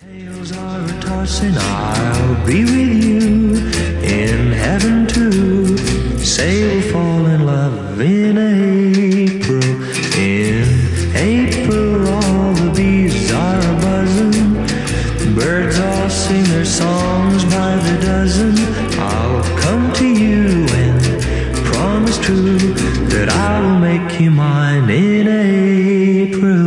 Tales are a-tossing, I'll be with you in heaven too. Say we'll fall in love in April. In April all the bees are a-buzzing. Birds all sing their songs by the dozen. I'll come to you and promise true that I will make you mine in April.